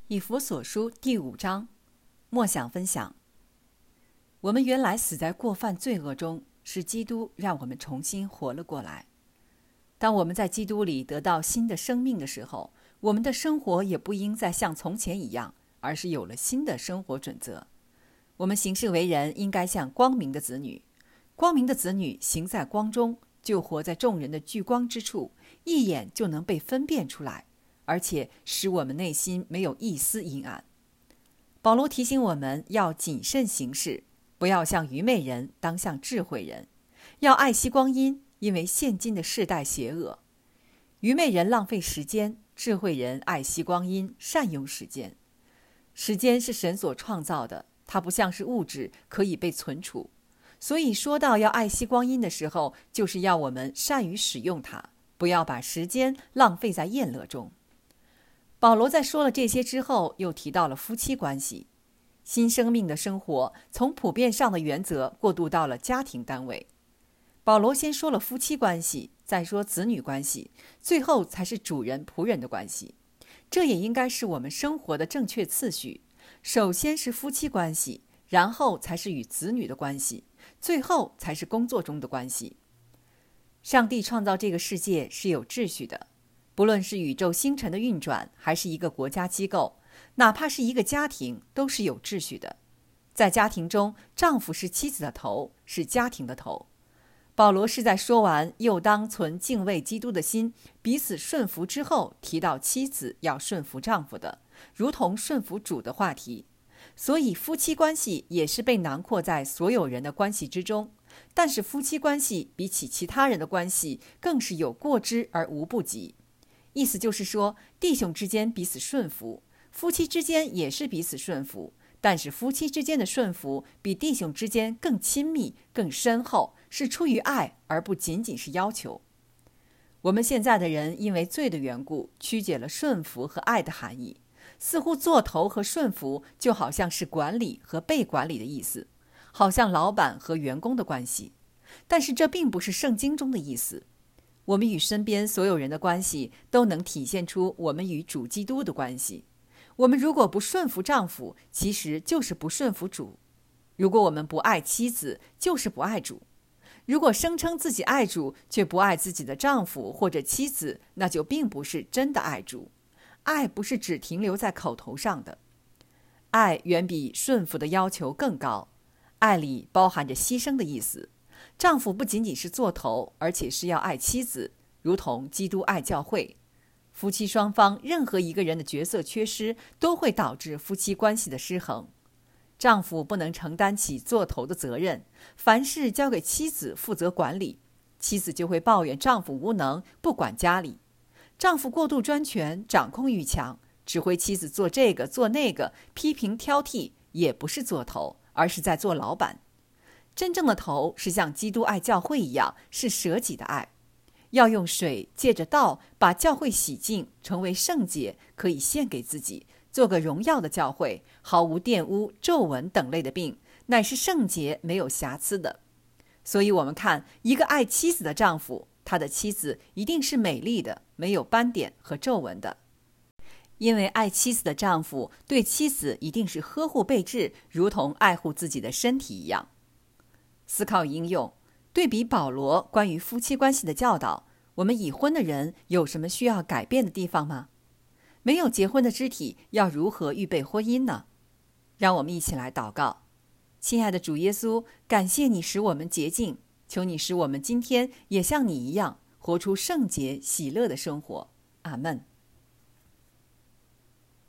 以弗所书第5章，默想分享。我们原来死在过犯罪恶中，是基督让我们重新活了过来。当我们在基督里得到新的生命的时候，我们的生活也不应再像从前一样，而是有了新的生活准则。我们行事为人应该像光明的子女，光明的子女行在光中，就活在众人的聚光之处，一眼就能被分辨出来，而且使我们内心没有一丝阴暗。保罗提醒我们要谨慎行事，不要像愚昧人，当像智慧人，要爱惜光阴，因为现今的世代邪恶。愚昧人浪费时间，智慧人爱惜光阴，善用时间。时间是神所创造的，它不像是物质，可以被存储。所以说到要爱惜光阴的时候，就是要我们善于使用它，不要把时间浪费在宴乐中。保罗在说了这些之后，又提到了夫妻关系。新生命的生活从普遍上的原则过渡到了家庭单位。保罗先说了夫妻关系，再说子女关系，最后才是主人仆人的关系。这也应该是我们生活的正确次序。首先是夫妻关系，然后才是与子女的关系，最后才是工作中的关系。上帝创造这个世界是有秩序的，不论是宇宙星辰的运转，还是一个国家机构，哪怕是一个家庭，都是有秩序的。在家庭中，丈夫是妻子的头，是家庭的头。保罗是在说完又当存敬畏基督的心，彼此顺服之后，提到妻子要顺服丈夫的，如同顺服主的话题。所以夫妻关系也是被囊括在所有人的关系之中，但是夫妻关系比起其他人的关系，更是有过之而无不及。意思就是说，弟兄之间彼此顺服，夫妻之间也是彼此顺服，但是夫妻之间的顺服比弟兄之间更亲密、更深厚，是出于爱，而不仅仅是要求。我们现在的人因为罪的缘故，曲解了顺服和爱的含义，似乎做头和顺服就好像是管理和被管理的意思，好像老板和员工的关系。但是这并不是圣经中的意思。我们与身边所有人的关系都能体现出我们与主基督的关系。我们如果不顺服丈夫，其实就是不顺服主；如果我们不爱妻子，就是不爱主；如果声称自己爱主，却不爱自己的丈夫或者妻子，那就并不是真的爱主。爱不是只停留在口头上的，爱远比顺服的要求更高。爱里包含着牺牲的意思。丈夫不仅仅是做头，而且是要爱妻子，如同基督爱教会。夫妻双方任何一个人的角色缺失，都会导致夫妻关系的失衡。丈夫不能承担起做头的责任，凡事交给妻子负责管理，妻子就会抱怨丈夫无能，不管家里。丈夫过度专权，掌控欲强，指挥妻子做这个做那个，批评挑剔，也不是做头，而是在做老板。真正的头是像基督爱教会一样，是舍己的爱，要用水借着道把教会洗净，成为圣洁，可以献给自己，做个荣耀的教会，毫无玷污、皱纹等类的病，乃是圣洁没有瑕疵的。所以我们看一个爱妻子的丈夫，他的妻子一定是美丽的，没有斑点和皱纹的。因为爱妻子的丈夫对妻子一定是呵护备至，如同爱护自己的身体一样。思考应用，对比保罗关于夫妻关系的教导，我们已婚的人有什么需要改变的地方吗？没有结婚的肢体要如何预备婚姻呢？让我们一起来祷告。亲爱的主耶稣，感谢你使我们洁净，求你使我们今天也像你一样，活出圣洁喜乐的生活。阿们。